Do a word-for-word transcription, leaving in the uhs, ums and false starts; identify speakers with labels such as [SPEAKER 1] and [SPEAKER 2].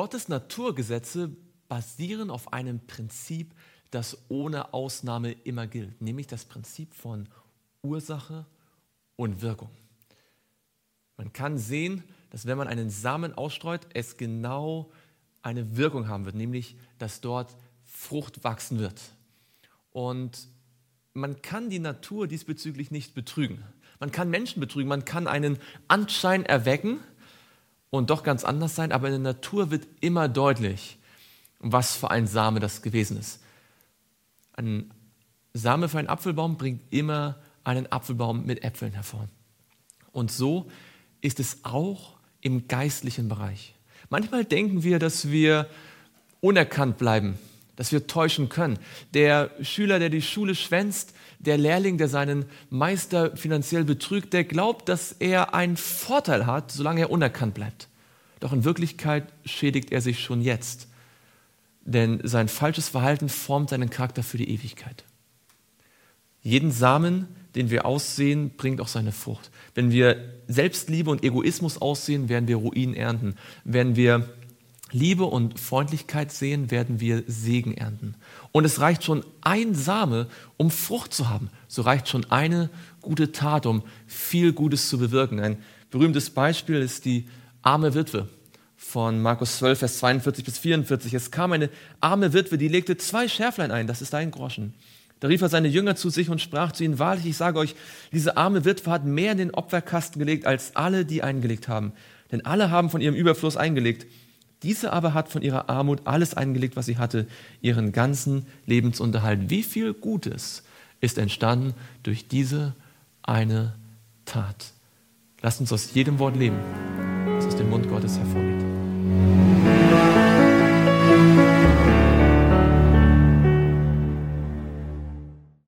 [SPEAKER 1] Gottes Naturgesetze basieren auf einem Prinzip, das ohne Ausnahme immer gilt, nämlich das Prinzip von Ursache und Wirkung. Man kann sehen, dass wenn man einen Samen ausstreut, es genau eine Wirkung haben wird, nämlich dass dort Frucht wachsen wird. Und man kann die Natur diesbezüglich nicht betrügen. Man kann Menschen betrügen, man kann einen Anschein erwecken und doch ganz anders sein, aber in der Natur wird immer deutlich, was für ein Same das gewesen ist. Ein Same für einen Apfelbaum bringt immer einen Apfelbaum mit Äpfeln hervor. Und so ist es auch im geistlichen Bereich. Manchmal denken wir, dass wir unerkannt bleiben, dass wir täuschen können. Der Schüler, der die Schule schwänzt, der Lehrling, der seinen Meister finanziell betrügt, der glaubt, dass er einen Vorteil hat, solange er unerkannt bleibt. Doch in Wirklichkeit schädigt er sich schon jetzt, denn sein falsches Verhalten formt seinen Charakter für die Ewigkeit. Jeden Samen, den wir aussehen, bringt auch seine Frucht. Wenn wir Selbstliebe und Egoismus aussehen, werden wir Ruin ernten. Wenn wir Liebe und Freundlichkeit sehen, werden wir Segen ernten. Und es reicht schon ein Same, um Frucht zu haben. So reicht schon eine gute Tat, um viel Gutes zu bewirken. Ein berühmtes Beispiel ist die arme Witwe von Markus zwölf, Vers zweiundvierzig bis vierundvierzig. Es kam eine arme Witwe, die legte zwei Schärflein ein, das ist ein Groschen. Da rief er seine Jünger zu sich und sprach zu ihnen: Wahrlich, ich sage euch, diese arme Witwe hat mehr in den Opferkasten gelegt, als alle, die eingelegt haben. Denn alle haben von ihrem Überfluss eingelegt. Diese aber hat von ihrer Armut alles eingelegt, was sie hatte, ihren ganzen Lebensunterhalt. Wie viel Gutes ist entstanden durch diese eine Tat? Lasst uns aus jedem Wort leben, das aus dem Mund Gottes hervorgeht.